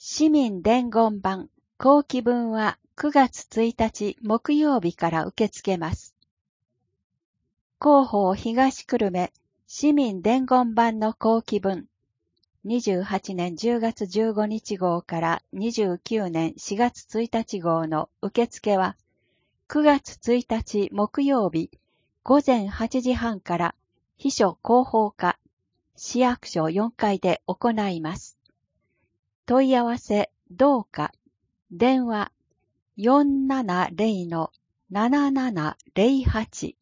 市民伝言版後期分は9月1日木曜日から受け付けます。広報東久留米市民伝言版の後期分28年10月15日号から29年4月1日号の受付は9月1日木曜日午前8時半から秘書広報課市役所4階で行います。問い合わせどうか電話 470-7708